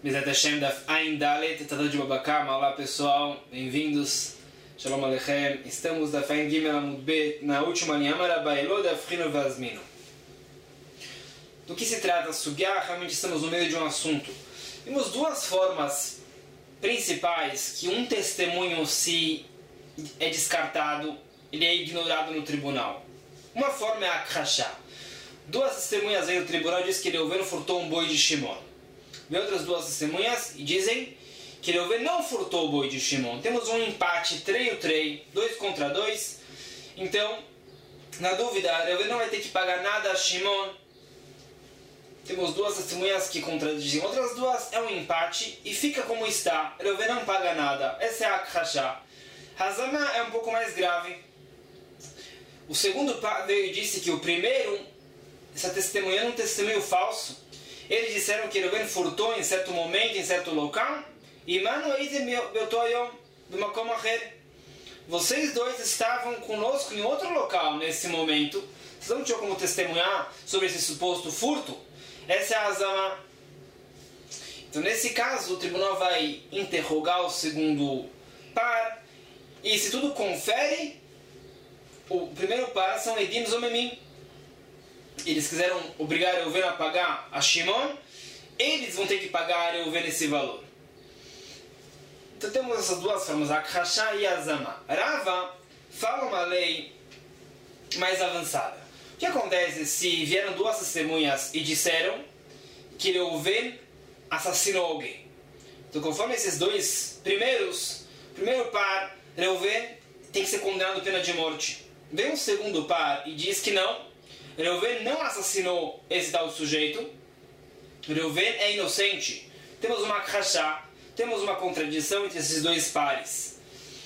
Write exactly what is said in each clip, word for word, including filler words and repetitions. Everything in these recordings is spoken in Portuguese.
Bezat Hashem da Ain Dalet, Tratado de Baba Kama. Olá pessoal, bem-vindos. Shalom Aleichem. Estamos da Ain Gimel Amud Bet, na última linha, Amar Abailo da Frino Vazmino. Do que se trata a Sugyá? Realmente estamos no meio de um assunto. Temos duas formas principais que um testemunho, se é descartado, ele é ignorado no tribunal. Uma forma é a Akhashá. Duas testemunhas aí no tribunal dizem que Reuven furtou um boi de Shimon. Vem outras duas testemunhas e dizem que Reuven não furtou o boi de Shimon. Temos um empate, treio, treio, dois contra dois. Então, na dúvida, Reuven não vai ter que pagar nada a Shimon. Temos duas testemunhas que contradizem outras duas, é um empate e fica como está. Reuven não paga nada. Essa é a Akhashá. Hazama é um pouco mais grave. O segundo veio e disse que o primeiro está testemunhando um testemunho falso. Eles disseram que Reuven furtou em certo momento, em certo local. E mano, vocês dois estavam conosco em outro local nesse momento. Vocês não tinham como testemunhar sobre esse suposto furto? Essa é a Azama. Então, nesse caso, o tribunal vai interrogar o segundo par. E se tudo confere, o primeiro par são Edim Zomemim. Eles quiseram obrigar Reuven a pagar a Shimon, eles vão ter que pagar a Reuven esse valor. Então temos essas duas formas, a Akhashá e a Azama. Rava fala uma lei mais avançada. O que acontece se vieram duas testemunhas e disseram que Reuven assassinou alguém? Então, conforme esses dois primeiros, primeiro par, Reuven tem que ser condenado à pena de morte. Vem um segundo par e diz que não, Reuven não assassinou esse tal sujeito, Reuven é inocente. Temos uma Akhashá, temos uma contradição entre esses dois pares.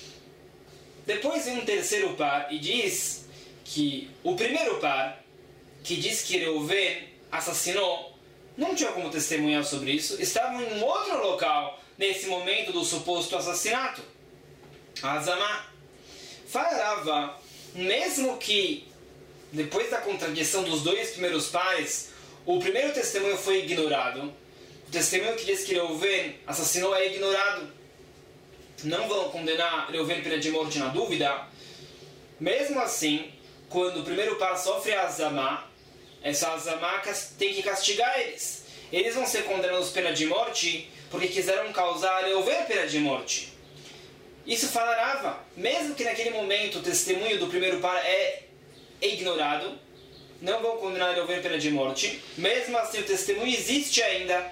Depois vem um terceiro par e diz que o primeiro par, que diz que Reuven assassinou, não tinha como testemunhar sobre isso, estavam em um outro local nesse momento do suposto assassinato. Azama falava, mesmo que depois da contradição dos dois primeiros pares, o primeiro testemunho foi ignorado. O testemunho que diz que Reuven assassinou é ignorado. Não vão condenar Reuven pena de morte na dúvida. Mesmo assim, quando o primeiro par sofre a Azama, essa Azama tem que castigar eles. Eles vão ser condenados pena de morte porque quiseram causar Reuven pena de morte. Isso falarava, mesmo que naquele momento o testemunho do primeiro par é é ignorado, não vão condenar Reuven pena de morte. Mesmo assim, o testemunho existe ainda.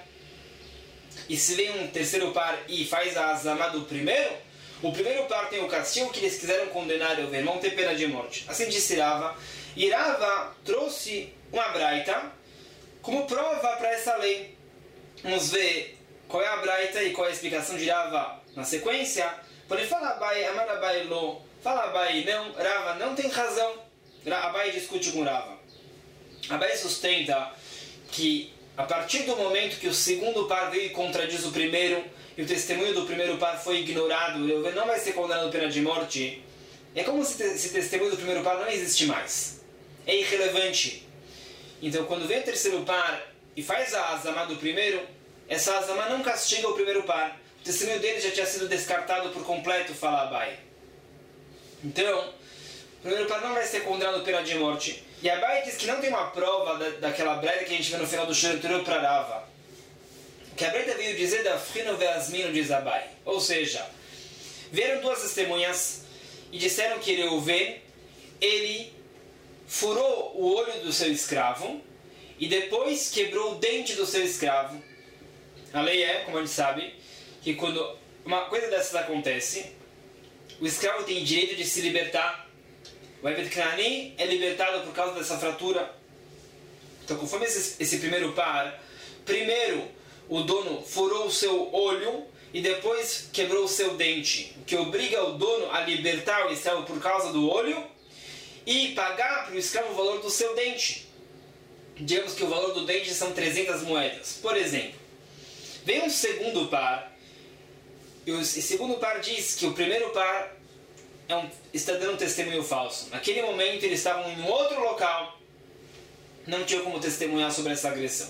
E se vem um terceiro par e faz a Azama do primeiro, o primeiro par tem o castigo que eles quiseram condenar Reuven, vão ter pena de morte. Assim disse Rava. E Rava trouxe uma braita como prova para essa lei. Vamos ver qual é a braita e qual é a explicação de Rava na sequência. Porém, fala Abai, Amar Abai Lo, fala Abai não, Rava não tem razão. Abai discute com Rava. Abai sustenta que a partir do momento que o segundo par veio e contradiz o primeiro e o testemunho do primeiro par foi ignorado, Reuven não vai ser condenado pena de morte, é como se esse testemunho do primeiro par não existe mais. É irrelevante. Então, quando vem o terceiro par e faz a Azama do primeiro, essa Azama não castiga o primeiro par. O testemunho dele já tinha sido descartado por completo, fala Abai. Então, o primeiro par não vai ser condenado pena de morte. E Abai diz que não tem uma prova da, daquela breta que a gente vê no final do show anterior para Rava. Que a breta veio dizer da Frino Veasmino, diz Abai. Ou seja, vieram duas testemunhas e disseram que Reuven, ele furou o olho do seu escravo e depois quebrou o dente do seu escravo. A lei é, como a gente sabe, que quando uma coisa dessas acontece, o escravo tem direito de se libertar. O Eved Knani é libertado por causa dessa fratura. Então, conforme esse, esse primeiro par, primeiro o dono furou o seu olho e depois quebrou o seu dente, o que obriga o dono a libertar o escravo por causa do olho e pagar para o escravo o valor do seu dente. Digamos que o valor do dente são trezentas moedas, por exemplo. Vem um segundo par e o segundo par diz que o primeiro par É um, está dando um testemunho falso. Naquele momento eles estavam em outro local, não tinha como testemunhar sobre essa agressão.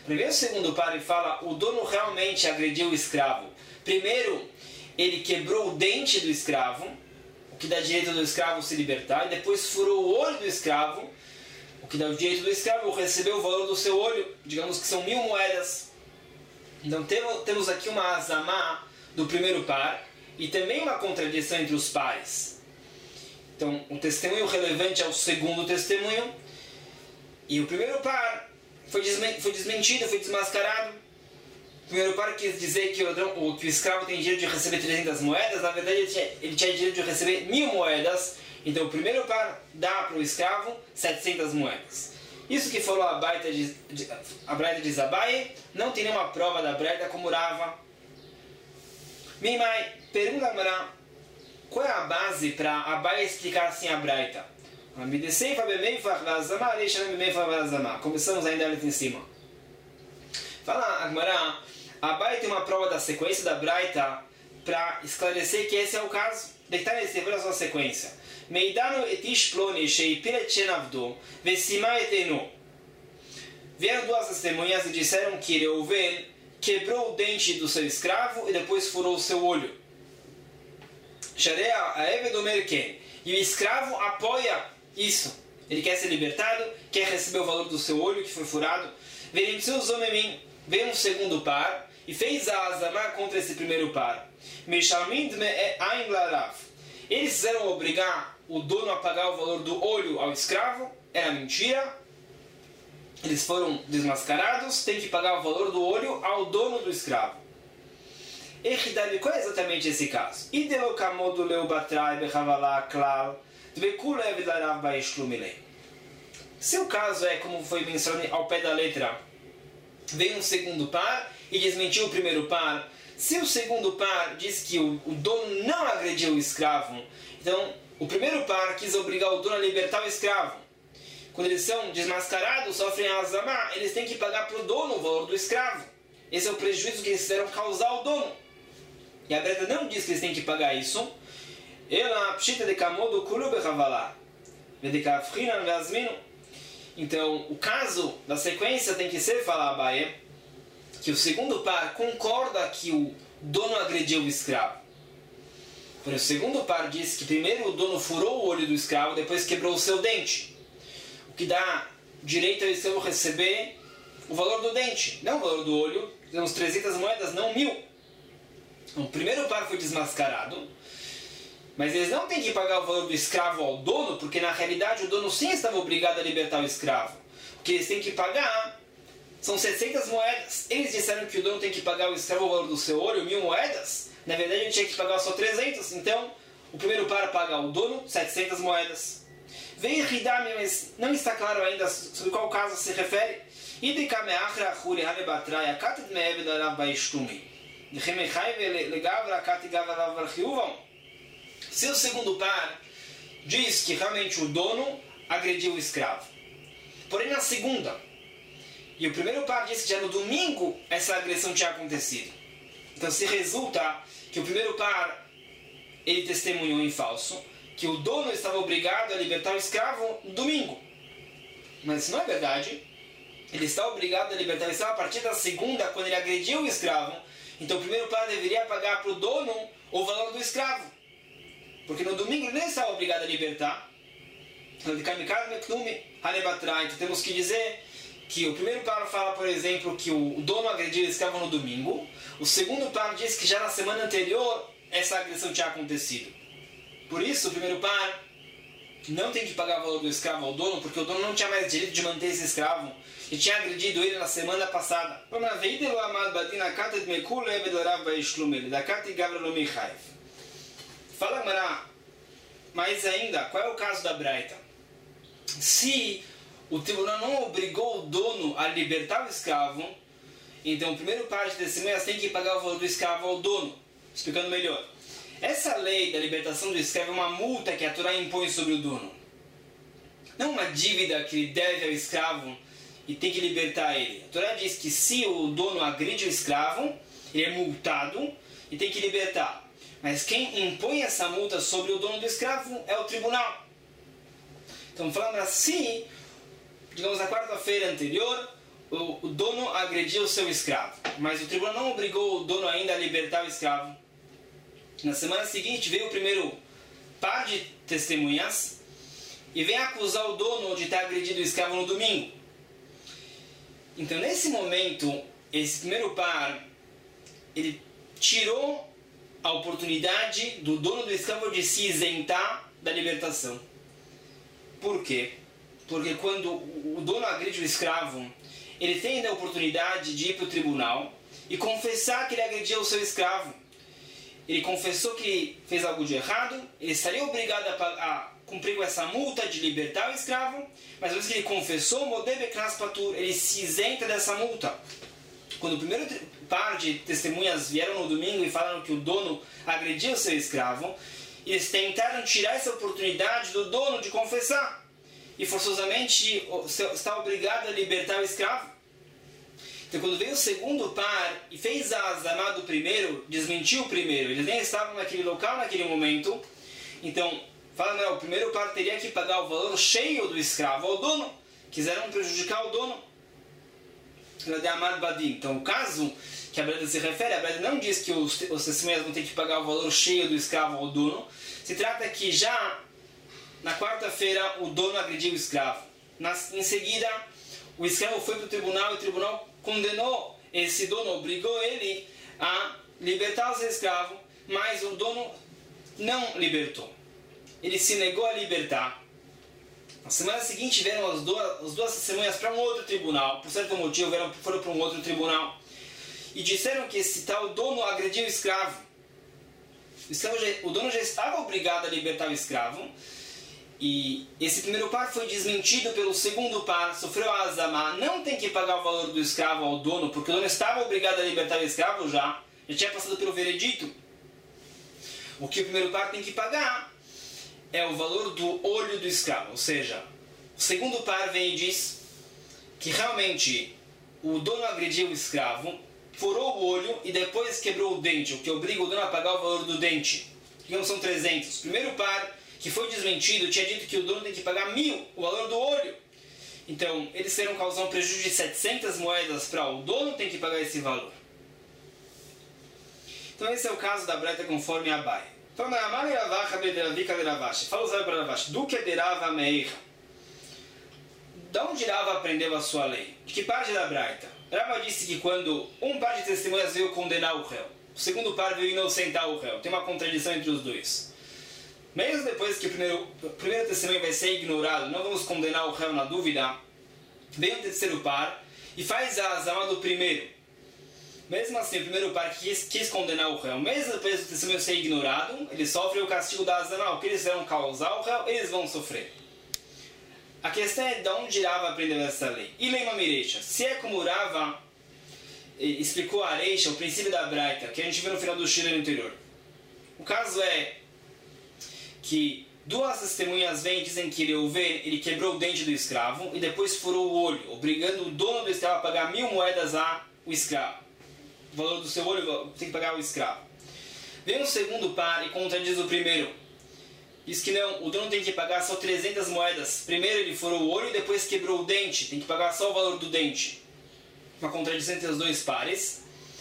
Primeiro, o segundo par, ele fala, o dono realmente agrediu o escravo. Primeiro, ele quebrou o dente do escravo, o que dá direito do escravo se libertar, e depois furou o olho do escravo, o que dá o direito do escravo receber o valor do seu olho, digamos que são mil moedas. Então temos aqui uma azamá do primeiro par, e também uma contradição entre os pares. Então, o testemunho relevante é o segundo testemunho, e o primeiro par foi desmentido, foi desmascarado. O primeiro par quis dizer que o, que o escravo tem direito de receber trezentas moedas, na verdade ele tinha, ele tinha direito de receber mil moedas, então o primeiro par dá para o escravo setecentas moedas. Isso que falou a Braita de, de, a Braita de Zabai, não tem nenhuma prova da Braita como Rava. Mimai, pergunta agora, qual é a base para Abai explicar assim a Braita? Começamos ainda ali em cima. Fala Agmará, Abai tem uma prova da sequência da Braita para esclarecer que esse é o caso. Deitar esse a sua sequência. Meidano etish ploni sheipiret shenavdo vesima etenu. Vieram duas testemunhas e disseram que Reuven quebrou o dente do seu escravo e depois furou o seu olho. Sharea aeved omer ken. E o escravo apoia isso. Ele quer ser libertado, quer receber o valor do seu olho que foi furado. Veio um segundo par e fez a azamá contra esse primeiro par. Eles fizeram obrigar o dono a pagar o valor do olho ao escravo. Era mentira. Eles foram desmascarados. Tem que pagar o valor do olho ao dono do escravo. Qual é exatamente esse caso? Se o caso é como foi mencionado ao pé da letra, vem um segundo par e desmentiu o primeiro par. Se o segundo par diz que o, o dono não agrediu o escravo, então o primeiro par quis obrigar o dono a libertar o escravo. Quando eles são desmascarados, sofrem a azamá, eles têm que pagar para o dono o valor do escravo. Esse é o prejuízo que eles fizeram causar ao dono. E a Braita não diz que eles têm que pagar isso. Ela pshita de kamodo kulu bechavalá. Vedekafrinan veazminu. Então, o caso da sequência tem que ser, falar Abaye, que o segundo par concorda que o dono agrediu o escravo. Porém, o segundo par diz que primeiro o dono furou o olho do escravo, depois quebrou o seu dente. O que dá direito ao escravo receber o valor do dente, não o valor do olho. Temos trezentas moedas, não mil. Então, o primeiro par foi desmascarado, mas eles não têm que pagar o valor do escravo ao dono, porque na realidade o dono sim estava obrigado a libertar o escravo. O que eles têm que pagar são setecentas moedas. Eles disseram que o dono tem que pagar o escravo o valor do seu olho, mil moedas. Na verdade ele tinha que pagar só trezentas. Então o primeiro par paga ao dono setecentas moedas. Veio Hidami, mas não está claro ainda sobre qual caso se refere. Se o segundo par diz que realmente o dono agrediu o escravo, porém na segunda, e o primeiro par diz que já no domingo essa agressão tinha acontecido, então se resulta que o primeiro par ele testemunhou em falso, que o dono estava obrigado a libertar o escravo no domingo, mas isso não é verdade. Ele está obrigado a libertar o escravo a partir da segunda, quando ele agrediu o escravo. Então o primeiro par deveria pagar para o dono o valor do escravo, porque no domingo ele nem estava obrigado a libertar. Então temos que dizer que o primeiro par fala, por exemplo, que o dono agrediu o escravo no domingo. O segundo par diz que já na semana anterior essa agressão tinha acontecido. Por isso o primeiro par não tem que pagar o valor do escravo ao dono, porque o dono não tinha mais direito de manter esse escravo e tinha agredido ele na semana passada. Fala, Mará, mas ainda, qual é o caso da Braita? Se o tribunal não obrigou o dono a libertar o escravo, então o primeiro par de testemunhas tem que pagar o valor do escravo ao dono. Explicando melhor. Essa lei da libertação do escravo é uma multa que a Torá impõe sobre o dono. Não uma dívida que ele deve ao escravo e tem que libertar ele. A Torá diz que se o dono agride o escravo, ele é multado e tem que libertar. Mas quem impõe essa multa sobre o dono do escravo é o tribunal. Então, falando assim, digamos na quarta-feira anterior, o, o dono agrediu o seu escravo, mas o tribunal não obrigou o dono ainda a libertar o escravo. Na semana seguinte veio o primeiro par de testemunhas e vem acusar o dono de ter agredido o escravo no domingo. Então, nesse momento, esse primeiro par, ele tirou a oportunidade do dono do escravo de se isentar da libertação. Por quê? Porque quando o dono agride o escravo, ele tem ainda a oportunidade de ir para o tribunal e confessar que ele agrediu o seu escravo. Ele confessou que fez algo de errado, ele estaria obrigado a, a cumprir com essa multa de libertar o escravo, mas uma vez que ele confessou, ele se isenta dessa multa. Quando o primeiro par de testemunhas vieram no domingo e falaram que o dono agrediu o seu escravo, eles tentaram tirar essa oportunidade do dono de confessar e forçosamente está obrigado a libertar o escravo. Então, quando veio o segundo par e fez a azamá do primeiro, desmentiu o primeiro, eles nem estavam naquele local naquele momento, então fala, não, o primeiro par teria que pagar o valor cheio do escravo ao dono, quiseram prejudicar o dono. Então, o caso que a Breda se refere, a Breda não diz que os, os testemunhas vão ter que pagar o valor cheio do escravo ao dono, se trata que já na quarta-feira o dono agrediu o escravo. Na, em seguida, o escravo foi para o tribunal e o tribunal condenou esse dono, obrigou ele a libertar o seu escravo, mas o dono não libertou. Ele se negou a libertar. Na semana seguinte vieram as duas, as duas testemunhas para um outro tribunal, por certo motivo vieram, foram para um outro tribunal, e disseram que esse tal dono agrediu o escravo. O, escravo já, o dono já estava obrigado a libertar o escravo, e esse primeiro par foi desmentido pelo segundo par, sofreu a azamá, não tem que pagar o valor do escravo ao dono, porque o dono estava obrigado a libertar o escravo já, já tinha passado pelo veredito. O que o primeiro par tem que pagar é o valor do olho do escravo, ou seja, o segundo par vem e diz que realmente o dono agrediu o escravo, furou o olho e depois quebrou o dente, o que obriga o dono a pagar o valor do dente. Digamos, são trezentos. O primeiro par que foi desmentido tinha dito que o dono tem que pagar mil, o valor do olho. Então, eles terão causar um prejuízo de setecentas moedas para o dono, tem que pagar esse valor. Então, esse é o caso da Breta conforme a Abai. Fala o Zé para Ravashi, do que derava meira. De onde Rava aprendeu a sua lei? De que parte da Braita? Rava disse que quando um par de testemunhas veio condenar o réu, o segundo par veio inocentar o réu. Tem uma contradição entre os dois. Mesmo depois que o primeiro, o primeiro testemunho vai ser ignorado, não vamos condenar o réu na dúvida, vem o terceiro par e faz a azama do primeiro. Mesmo assim, o primeiro par quis, quis condenar o réu. Mesmo depois do testemunho ser ignorado, ele sofre o castigo da azama. O que eles vão causar ao réu, eles vão sofrer. A questão é de onde Rava aprendeu essa lei. E Leima Mirecha, se é como Rava explicou a Areisha, o princípio da Braita, que a gente viu no final do Shira anterior. O caso é que duas testemunhas vêm e dizem que ele, ele quebrou o dente do escravo e depois furou o olho, obrigando o dono do escravo a pagar mil moedas ao escravo. O valor do seu olho tem que pagar ao escravo. Vem o segundo par e contradiz o primeiro. Diz que não, o dono tem que pagar só trezentas moedas. Primeiro ele furou o olho e depois quebrou o dente. Tem que pagar só o valor do dente. Uma contradição entre os dois pares.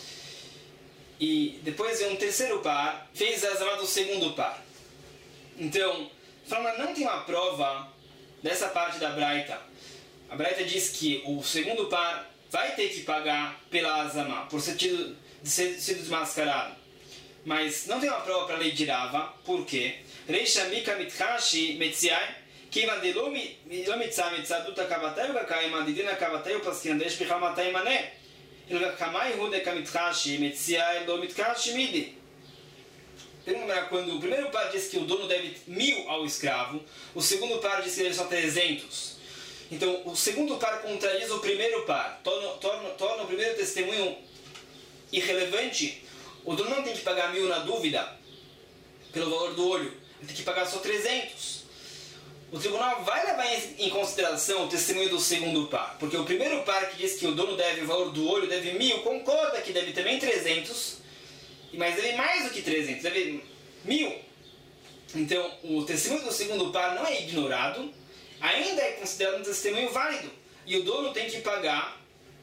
E depois vem um terceiro par, fez a azama do segundo par. Então, fala, não tem uma prova dessa parte da Braita. A Braita diz que o segundo par vai ter que pagar pela azama, por ser tido, de ser sido desmascarado. Mas não tem uma prova para a lei de Rava. Por quê? Reisha mika mitchashi metziai kima de lo mitzah mitzaduta kavatayu kakaima didina kavatayu paskiandesh bichal matai mané ilga kamai hude kamitchashi metziai lo mitchashi midi. Quando o primeiro par diz que o dono deve mil ao escravo, o segundo par diz que deve só trezentos. Então, o segundo par contradiz o primeiro par, torna, torna, torna o primeiro testemunho irrelevante. O dono não tem que pagar mil na dúvida, pelo valor do olho, ele tem que pagar só trezentos. O tribunal vai levar em consideração o testemunho do segundo par, porque o primeiro par que diz que o dono deve o valor do olho, deve mil, concorda que deve também trezentos, mas deve mais do que trezentos, deve mil. Então, o testemunho do segundo par não é ignorado, ainda é considerado um testemunho válido. E o dono tem que pagar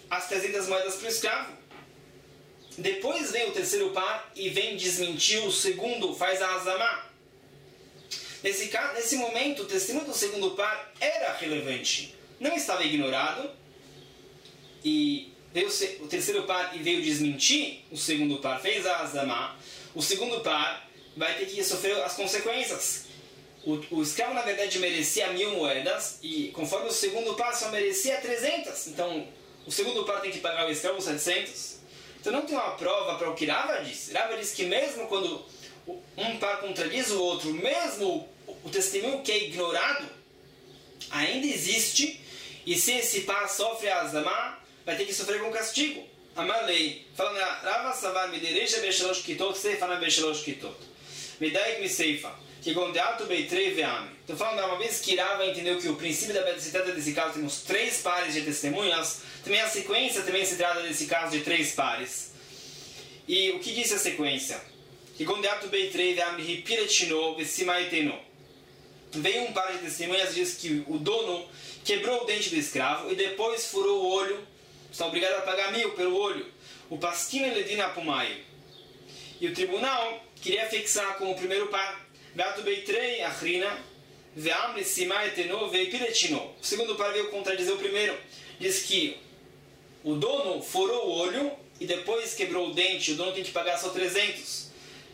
as trezentas moedas para o escravo. Depois vem o terceiro par e vem desmentir o segundo, faz a azamá. Nesse, caso, nesse momento, o testemunho do segundo par era relevante. Não estava ignorado. E veio o terceiro par e veio desmentir o segundo par, fez a azamá. O segundo par vai ter que sofrer as consequências. O, o escravo, na verdade, merecia mil moedas e, conforme o segundo par, só merecia trezentas. Então, o segundo par tem que pagar o escravo setecentos. Então, não tem uma prova para o que Rava diz. Rava diz que mesmo quando um par contradiz o outro, mesmo o testemunho que é ignorado, ainda existe. E se esse par sofre a azamá, vai ter que sofrer com castigo. Amalei. Fala, Rava savar me derecha beshalosh kitot, seifa na beshalosh kitot. Me daik me seifa. Que gondeato beitrei veame. Então, falando uma vez que Rava entendeu que o princípio da Beta se trata desse caso, temos três pares de testemunhas, também a sequência também se trata desse caso de três pares. E o que disse a sequência? Que gondeato beitrei veame ripiretino vesimaeteno. Veio um par de testemunhas e diz que o dono quebrou o dente do escravo e depois furou o olho. Está obrigado a pagar mil pelo olho. O pasquino ledina pumai. E o tribunal queria fixar com o primeiro par. Beato beitrei achrina veam simaeteno veipiretino. O segundo par veio contradizer o primeiro. Diz que o dono furou o olho e depois quebrou o dente. O dono tem que pagar só trezentos.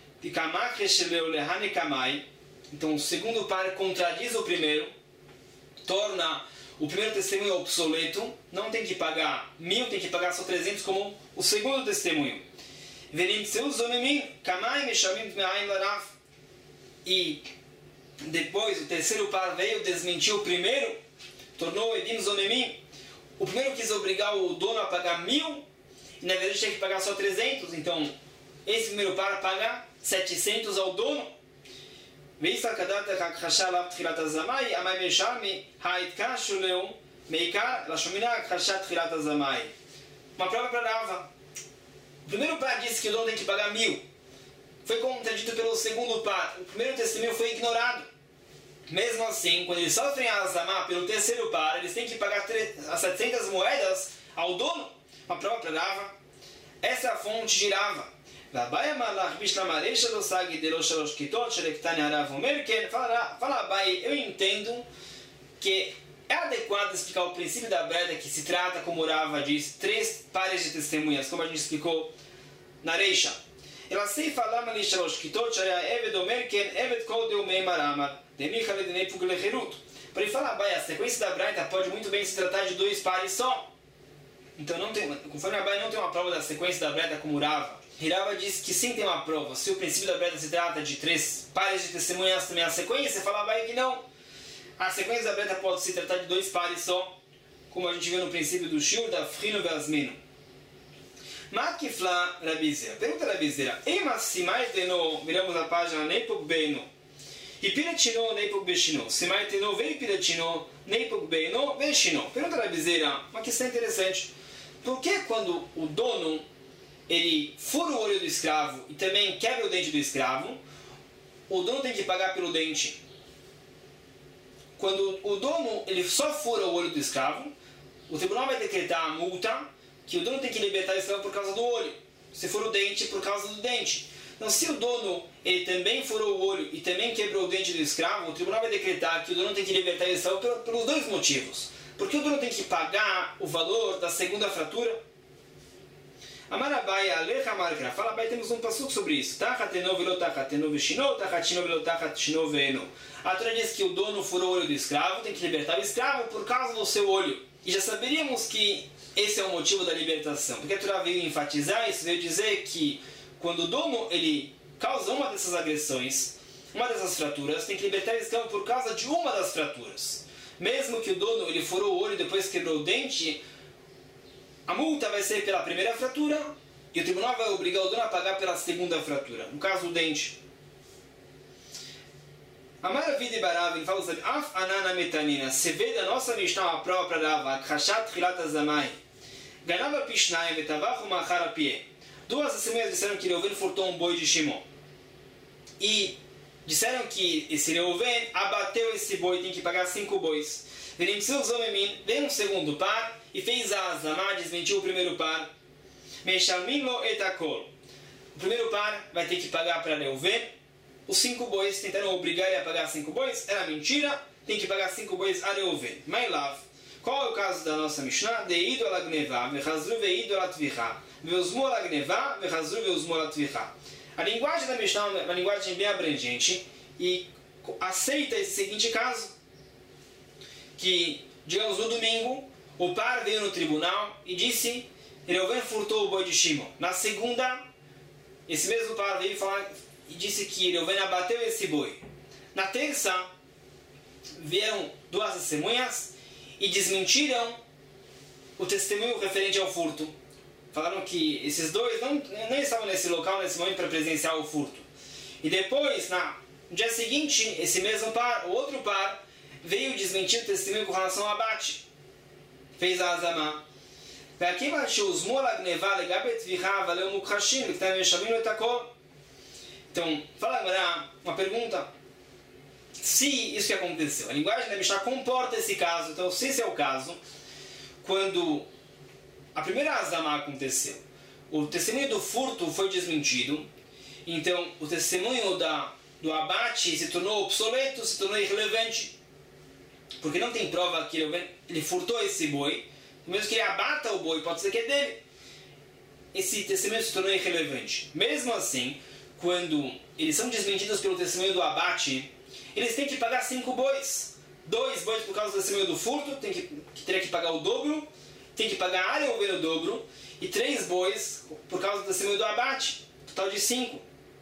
Então o segundo par contradiz o primeiro, torna o primeiro testemunho obsoleto, não tem que pagar mil, tem que pagar só trezentos como o segundo testemunho. E depois o terceiro par veio desmentir o primeiro, tornou Edim Zomemim. O primeiro quis obrigar o dono a pagar mil, e na verdade tinha que pagar só trezentos, então esse primeiro par paga setecentos ao dono. Uma prova para Rava. O primeiro par disse que o dono tem que pagar mil. Foi contradito pelo segundo par. O primeiro testemunho foi ignorado. Mesmo assim, quando eles sofrem a azamá pelo terceiro par, eles têm que pagar as setecentas moedas ao dono. Uma prova para Rava. Essa é a fonte de Rava. Fala Abai, eu entendo que é adequado explicar o princípio da breda que se trata, como Rava diz, três pares de testemunhas, como a gente explicou na Reisha. Ela sei falar ali shalosh kitot, eved omer ken eved kol de umei maramar de michale de nepug lecherut. Para ele falar Abai, a sequência da breda pode muito bem se tratar de dois pares só. Então, não tem, conforme Abai não tem uma prova da sequência da breda como Rava. Rava diz que sim tem uma prova. Se o princípio da breda se trata de três pares de testemunhas, também a sequência, fala Abai que não. A sequência da breda pode se tratar de dois pares só, como a gente viu no princípio do Shur, da Frino Veazmino. Makifla Rabizera. Pergunta Rabizera. Ema simaiteno, viramos a página Neipuk Beino. E piratino Neipuk Beshino. Simaiteno veio piratino Neipuk Beino Beshino. Pergunta Rabizera. Uma questão interessante. Por que quando o dono ele fura o olho do escravo e também quebra o dente do escravo, o dono tem que pagar pelo dente? Quando o dono ele só fura o olho do escravo, o tribunal vai decretar a multa que o dono tem que libertar o escravo por causa do olho. Se for o dente, por causa do dente. Então, se o dono ele também furou o olho e também quebrou o dente do escravo, o tribunal vai decretar que o dono tem que libertar o escravo pelos dois motivos. Porque o dono tem que pagar o valor da segunda fratura. Amarabai, Alecha Markra. Fala, Abai, temos um passuco sobre isso. Tachateno velo tachateno veshino, tachatino velo tachatino veno. A Torá diz que o dono furou o olho do escravo, tem que libertar o escravo por causa do seu olho. E já saberíamos que esse é o motivo da libertação. Porque a Torá veio enfatizar isso, veio dizer que quando o dono ele causa uma dessas agressões, uma dessas fraturas, tem que libertar o escravo por causa de uma das fraturas. Mesmo que o dono ele furou o olho e depois quebrou o dente, a multa vai ser pela primeira fratura e o tribunal vai obrigar o dono a pagar pela segunda fratura. No caso, o dente. Amar Vidi Baravin fala sobre Af Anana Metanina. Se vê da nossa Mishnah a prova para Rava, Khashat Chilat Azamai. Ganava Pishnai Vetavach Umachar Pie. Duas testemunhas disseram que Reuven furtou um boi de Shimon. E disseram que esse Reuven abateu esse boi, tem que pagar cinco bois. Vem um segundo par e fez a Azamá, desmentiu o primeiro par. O primeiro par vai ter que pagar para Reuven os cinco bois, tentaram obrigar ele a pagar cinco bois, era mentira, tem que pagar cinco bois a Reuven. Mailav, qual é o caso da nossa Mishnah? Deido ala gnevá, vechazru veido ala tvichá, veusmu ala gnevá, vechazru veusmu ala tvichá. A linguagem da Mishnah é uma linguagem bem abrangente e aceita esse seguinte caso, que, digamos, no domingo, o par veio no tribunal e disse, Reuven furtou o boi de Shimon. Na segunda, esse mesmo par veio falar e disse que Reuven abateu esse boi. Na terça, vieram duas testemunhas e desmentiram o testemunho referente ao furto. Falaram que esses dois não, não estavam nesse local, nesse momento, para presenciar o furto. E depois, na, no dia seguinte, esse mesmo par, o outro par, veio desmentir o testemunho com relação ao abate. Fez a Azamá. Então, fala agora uma pergunta. Se isso que aconteceu, a linguagem da Mishnah comporta esse caso. Então, se esse é o caso, quando a primeira Azamá aconteceu, o testemunho do furto foi desmentido, então o testemunho da, do abate se tornou obsoleto, se tornou irrelevante, porque não tem prova que ele, ele furtou esse boi, mesmo que ele abata o boi, pode ser que é dele. Esse testemunho se tornou irrelevante. Mesmo assim, quando eles são desmentidos pelo testemunho do abate, eles têm que pagar cinco bois. Dois bois por causa do testemunho do furto, tem que, que teria que pagar o dobro, tem que pagar a Reuven o dobro, e três bois por causa do testemunho do abate, total de cinco.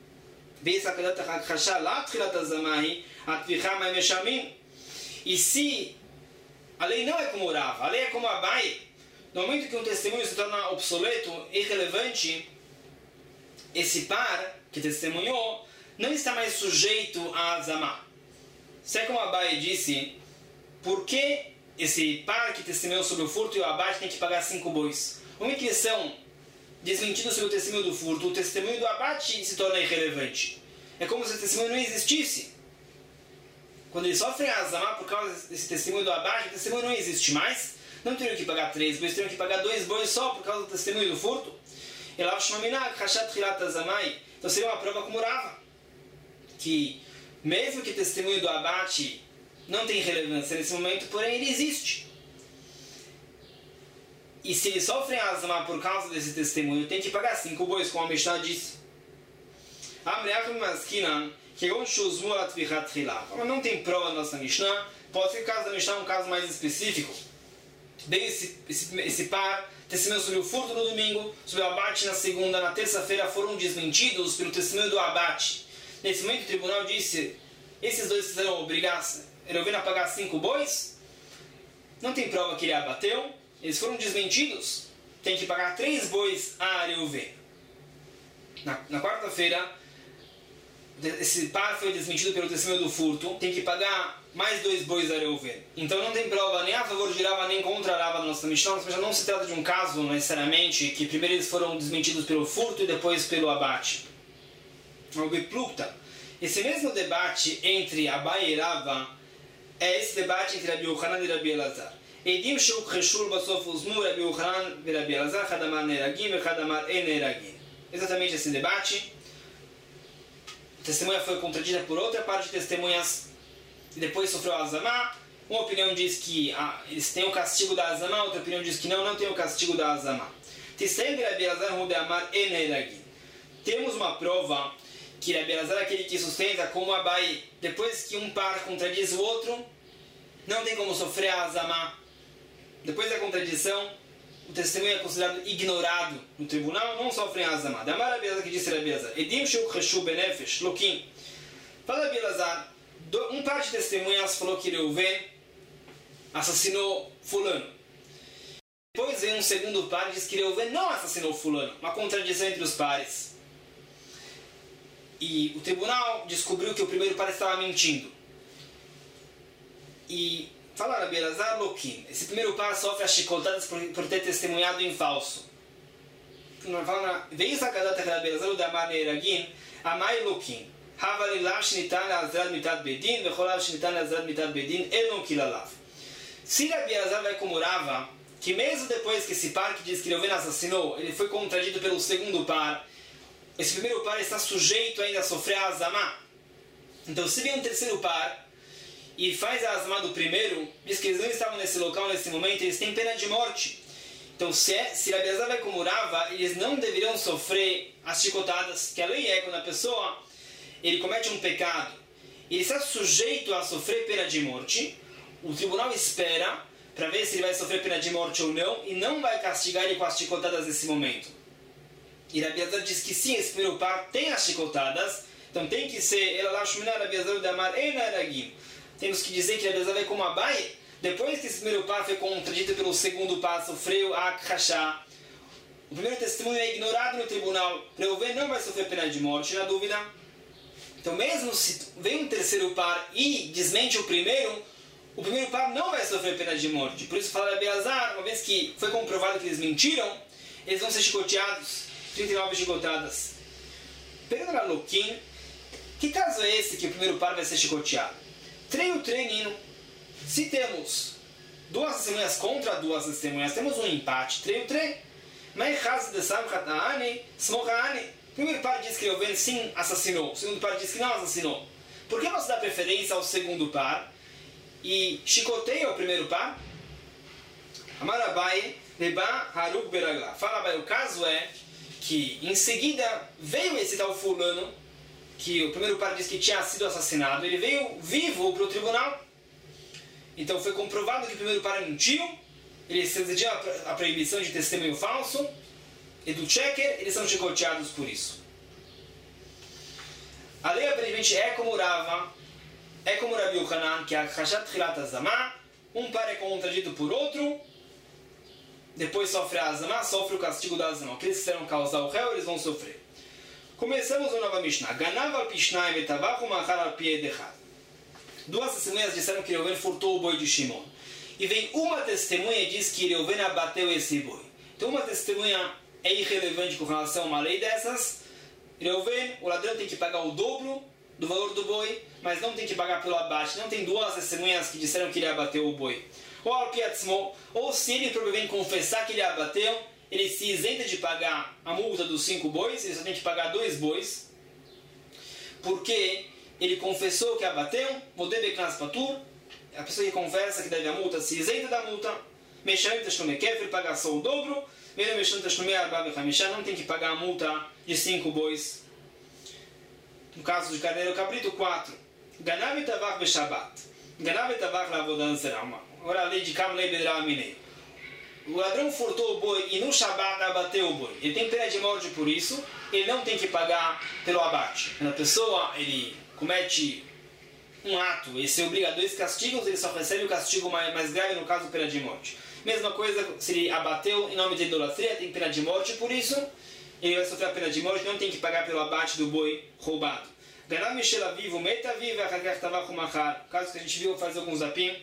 E se a lei não é como o Rav, a lei é como a Abai, no momento que um testemunho se torna obsoleto, irrelevante, esse par que testemunhou não está mais sujeito a Azamá. Se é como a Abai disse, por que esse par que testemunhou sobre o furto e o abate tem que pagar cinco bois? No momento que eles são desmentidos sobre o testemunho do furto, o testemunho do abate se torna irrelevante. É como se o testemunho não existisse. Quando eles sofrem a Azamá por causa desse testemunho do abate, o testemunho não existe mais, não teriam que pagar três bois, teriam que pagar dois bois só por causa do testemunho do furto. Então seria uma prova como Rava, que mesmo que o testemunho do abate não tem relevância nesse momento, porém ele existe. E se eles sofrem a Azamá por causa desse testemunho, tem que pagar cinco bois, como a Mishnah disse. Não tem prova na nossa Mishnah, pode ser que o caso da Mishnah é um caso mais específico. Bem, esse, esse, esse par testemunhou sobre o furto no domingo, sobre o abate na segunda, na terça-feira foram desmentidos pelo testemunho do abate. Nesse momento o tribunal disse, esses dois fizeram obrigar Reuven a pagar cinco bois, não tem prova que ele abateu, eles foram desmentidos, tem que pagar três bois a Reuven. Na, na quarta-feira, esse par foi desmentido pelo testemunho do furto, tem que pagar mais dois bois a Reuven. Então não tem prova nem a favor de Rava nem contra Rava na nossa Mishnah. Nossa Mishnah não se trata de um caso necessariamente que primeiro eles foram desmentidos pelo furto e depois pelo abate. Esse mesmo debate entre Abai e Rava é esse debate entre Rabi Yochanan e Rabi Elazar. Edim sheukhreshul basof uzmu Rabi Yochanan e Rabi Elazar Chad amar neragim e Chad amar en neragim. Exatamente esse debate. A testemunha foi contradita por outra parte de testemunhas e depois sofreu a Azamá. Uma opinião diz que ah, eles têm o castigo da Azamá, outra opinião diz que não, não tem o castigo da Azamá. Temos uma prova que Rabi Elazar é aquele que sustenta como Abai, depois que um par contradiz o outro, não tem como sofrer a Azamá. Depois da contradição, o testemunho é considerado ignorado no tribunal, não sofrem a Azamá. Da Rabi Elazar que disse Rabi Elazar, Edim shukreshu benefesh lokim. Fala Rabi Elazar, um par de testemunhas falou que Reuven assassinou fulano. Depois vem um segundo par e diz que Reuven não assassinou fulano. Uma contradição entre os pares. E o tribunal descobriu que o primeiro par estava mentindo. E fala Rabi Elazar lokim. Esse primeiro par sofre as chicotadas por, por ter testemunhado em falso. Veio Zakadat Rabi Elazar o damar neiragim amai lokim. Havalilav shnitan le'azrat mitat bedin, vecholav shnitan le'azrat mitat bedin, elon kilalav. Se Rabi Elazar vai como Rava, que mesmo depois que esse par que diz que Reuven assassinou, ele foi contradito pelo segundo par, esse primeiro par está sujeito ainda a sofrer a azamá. Então, se vem um terceiro par e faz a azamá do primeiro, diz que eles não estavam nesse local nesse momento, eles têm pena de morte. Então, se, é, se Rabi Elazar vai como Rava, eles não deveriam sofrer as chicotadas, que a lei é quando a pessoa ele comete um pecado, ele está sujeito a sofrer pena de morte, o tribunal espera para ver se ele vai sofrer pena de morte ou não, e não vai castigar ele com as chicotadas nesse momento. E Rabi Elazar diz que sim, esse primeiro par tem as chicotadas, então tem que ser, temos que dizer que Rabi Elazar vai como Abai, depois que esse primeiro par foi contradito pelo segundo par, sofreu a Akhashá, o primeiro testemunho é ignorado no tribunal, Reuven não vai sofrer pena de morte, na dúvida. Então mesmo se vem um terceiro par e desmente o primeiro, o primeiro par não vai sofrer pena de morte. Por isso fala Rabi Elazar, uma vez que foi comprovado que eles mentiram, eles vão ser chicoteados, trinta e nove chicotadas. Pergunta para Luquim, que caso é esse que o primeiro par vai ser chicoteado? Treino, treinino. Se temos duas testemunhas contra duas testemunhas, temos um empate, treino, treino. Mas caso de Samchatani, Smokani. O primeiro par diz que Reuven sim assassinou, o segundo par diz que não assassinou. Por que você dá preferência ao segundo par e chicoteia o primeiro par? Amarabai, Leba, Haruk, Beragla. Fala, Abai, o caso é que em seguida veio esse tal fulano, que o primeiro par diz que tinha sido assassinado, ele veio vivo para o tribunal. Então foi comprovado que o primeiro par mentiu, ele exigiu a proibição de testemunho falso, e do checker, eles são chicoteados por isso. A lei aparentemente é como Rava, é como Rabi Yochanan, que é a Khashat Chilat Azamá, um par é contradito por outro, depois sofre a Azamá, sofre o castigo da Azamá. Aqueles que serão causar o réu, eles vão sofrer. Começamos uma nova Mishnah. Ganav al pishnai metavach umachar al pie dechad. Duas testemunhas disseram que Reuven furtou o boi de Shimon. E vem uma testemunha e diz que Reuven abateu esse boi. Então uma testemunha é irrelevante com relação a uma lei dessas. Reuven, o ladrão tem que pagar o dobro do valor do boi, mas não tem que pagar pelo abate. Não tem duas testemunhas que disseram que ele abateu o boi. Ou al piatzmo, ou se ele provavelmente confessar que ele abateu, ele se isenta de pagar a multa dos cinco bois, ele só tem que pagar dois bois, porque ele confessou que abateu, modebeknas patur, a pessoa que confessa que deve a multa se isenta da multa, mexendo tashlume kefir, paga só o dobro, mesmo mexendo tashlume arba bechamisha, não tem que pagar a multa de cinco bois. No caso de carneiro cabrito, quatro. Ganav e tavach beshabat. Ganav e tavach lavodan zerama. Agora a lei de Kam lei bedra minei. O ladrão furtou o boi e no Shabat abateu o boi. Ele tem pena de morte por isso, ele não tem que pagar pelo abate. Quando a pessoa ele comete um ato, esse é obriga a dois castigos, ele só recebe o castigo mais, mais grave, no caso, pena de morte. Mesma coisa, se ele abateu em nome de idolatria, tem pena de morte por isso, ele vai sofrer a pena de morte, não tem que pagar pelo abate do boi roubado. Ganav Michela vivo, meta viva, o caso que a gente viu fazer alguns zapim,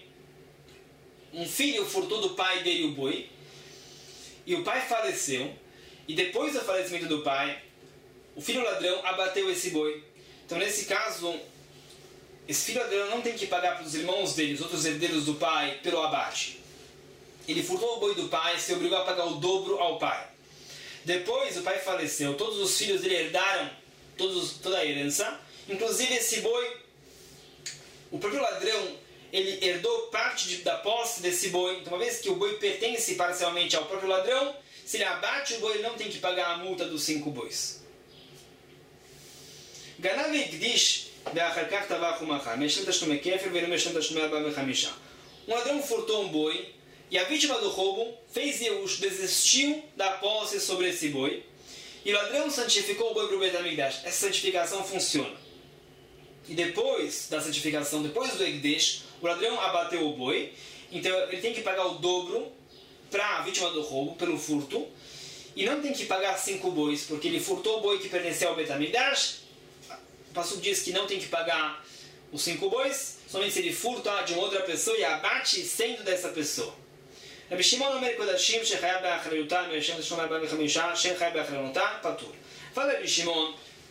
um filho furtou do pai dele o boi, e o pai faleceu, e depois do falecimento do pai, o filho ladrão abateu esse boi. Então, nesse caso, esse filho ladrão não tem que pagar para os irmãos dele, os outros herdeiros do pai, pelo abate. Ele furtou o boi do pai, se obrigou a pagar o dobro ao pai. Depois, o pai faleceu, todos os filhos dele herdaram todos, toda a herança, inclusive esse boi, o próprio ladrão, ele herdou parte de, da posse desse boi. Então, uma vez que o boi pertence parcialmente ao próprio ladrão, se ele abate o boi, ele não tem que pagar a multa dos cinco bois. Ganav Ikdish be'acharkach tavach umachar meshel tashlume kefir ve'lo meshel tashlume arba bechamisha. Um ladrão furtou um boi e a vítima do roubo fez Yeush, desistiu da posse sobre esse boi, e o ladrão santificou o boi para o Beit HaMikdash. Essa santificação funciona. E depois da santificação, depois do Ekdesh, o ladrão abateu o boi, então ele tem que pagar o dobro para a vítima do roubo, pelo furto, e não tem que pagar cinco bois, porque ele furtou o boi que pertenceu ao Beit HaMikdash. O Passuco diz que não tem que pagar os cinco bois, somente se ele furta de uma outra pessoa e abate sendo dessa pessoa. Rabi Shimon Omer Kodashim Shechayab Be'achrayutan Me'eshem Tashlume Arba Bechamisha Shechayab Be'achrayutan Patur. Fala Rabi Shimon,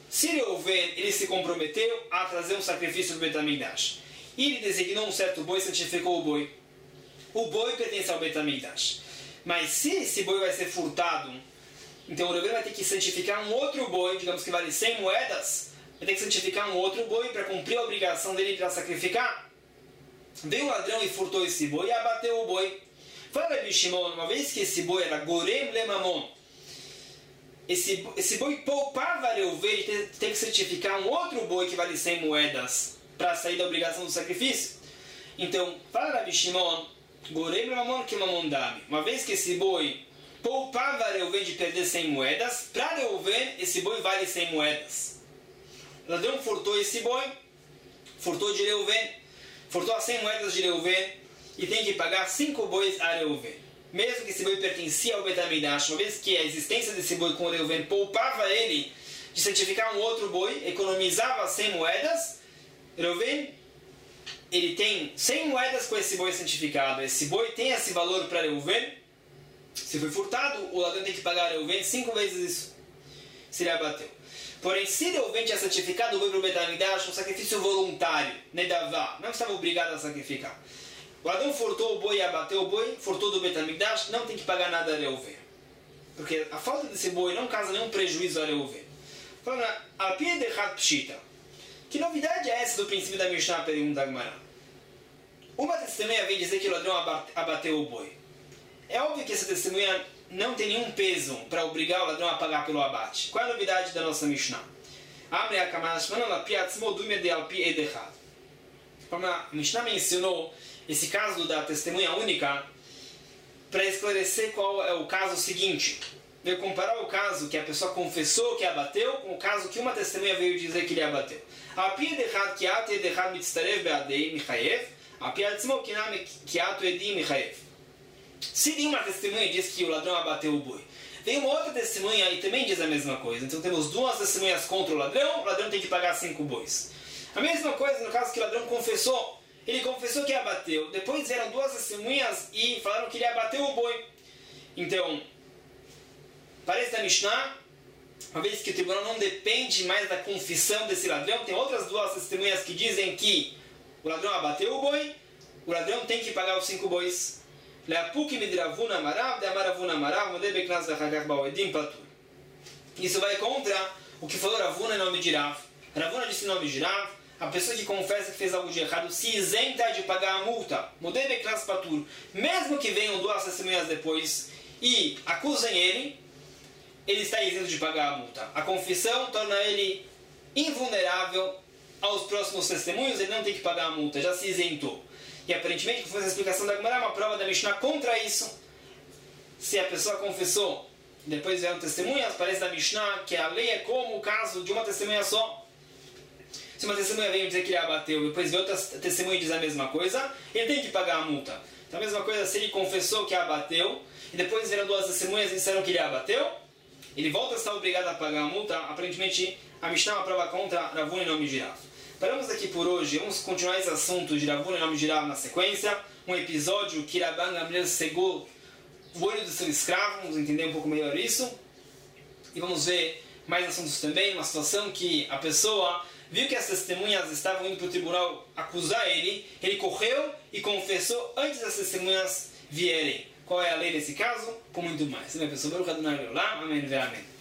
se Reuven, ele se comprometeu a trazer um sacrifício do Beit HaMikdash, e ele designou um certo boi e santificou o boi, o boi pertence ao Beit HaMikdash. Mas se esse boi vai ser furtado, então o Reuven vai ter que santificar um outro boi, digamos que vale cem moedas, vai ter que santificar um outro boi para cumprir a obrigação dele para sacrificar. Veio um ladrão e furtou esse boi e abateu o boi. Fala Rabi Shimon, uma vez que esse boi era Gorem Lemamon, esse, esse boi poupava Reuven e tem, tem que santificar um outro boi que vale cem moedas para sair da obrigação do sacrifício. Então, fala Rabi Shimon, Gorem Lemamon que Mamon Dami, uma vez que esse boi poupava Reuven de perder cem moedas, para Reuven esse boi vale cem moedas. O ladrão furtou esse boi, furtou de Reuven, furtou as cem moedas de Reuven e tem que pagar cinco bois a Reuven. Mesmo que esse boi pertencia ao Beit HaMikdash, uma vez que a existência desse boi com Reuven poupava ele de santificar um outro boi, economizava cem moedas, Reuven, ele tem cem moedas com esse boi santificado. Esse boi tem esse valor para Reuven. Se foi furtado, o ladrão tem que pagar a Reuven cinco vezes isso, se ele abateu. Porém, se Reuven tinha santificado o boi para o Beit HaMikdash, um sacrifício voluntário, Nedavá, não estava obrigado a sacrificar. O ladrão furtou o boi e abateu o boi, furtou do Beit HaMikdash, não tem que pagar nada a Reuven. Porque a falta desse boi não causa nenhum prejuízo a Reuven. Falando, Alpi Dechat Pshita. Que novidade é essa do princípio da Mishnah, pergunta a Gemara? Uma testemunha vem dizer que o ladrão abateu o boi. É óbvio que essa testemunha não tem nenhum peso para obrigar o ladrão a pagar pelo abate. Qual é a novidade da nossa Mishnah? A Mishnah mencionou esse caso da testemunha única para esclarecer qual é o caso seguinte. Veio comparar o caso que a pessoa confessou que abateu com o caso que uma testemunha veio dizer que ele abateu. Se uma testemunha diz que o ladrão abateu o boi, vem uma outra testemunha e também diz a mesma coisa. Então temos duas testemunhas contra o ladrão, o ladrão tem que pagar cinco bois. A mesma coisa no caso que o ladrão confessou. Ele confessou que abateu. Depois vieram duas testemunhas e falaram que ele abateu o boi. Então, parece da Mishnah, uma vez que o tribunal não depende mais da confissão desse ladrão, tem outras duas testemunhas que dizem que o ladrão abateu o boi, o ladrão tem que pagar os cinco bois. Isso vai contra o que falou Ravuna em nome de Rav. Ravuna disse em nome de Rav, a pessoa que confessa que fez algo de errado se isenta de pagar a multa. Mesmo que venham duas testemunhas depois e acusem ele, ele está isento de pagar a multa. A confissão torna ele invulnerável aos próximos testemunhos, ele não tem que pagar a multa, já se isentou. E aparentemente, que foi essa explicação da Gemara, uma prova da Mishnah contra isso. Se a pessoa confessou, depois vieram testemunhas, parece da Mishnah que a lei é como o caso de uma testemunha só. Se uma testemunha veio dizer que ele abateu e depois veio outra testemunha e diz a mesma coisa, ele tem que pagar a multa. Então a mesma coisa se ele confessou que abateu e depois vieram duas testemunhas e disseram que ele abateu, ele volta a estar obrigado a pagar a multa. Aparentemente a Mishnah é uma prova contra Ravuna em nome de Rav. Paramos aqui por hoje, vamos continuar esse assunto de Ravuna em nome de Rav na sequência. Um episódio que Rabban Gamliel cegou o olho do seu escravo, vamos entender um pouco melhor isso. E vamos ver mais assuntos também, uma situação que a pessoa viu que as testemunhas estavam indo para o tribunal acusar ele, ele correu e confessou antes das testemunhas vierem. Qual é a lei nesse caso? Com muito mais. Amém, pessoal? Amém, amém.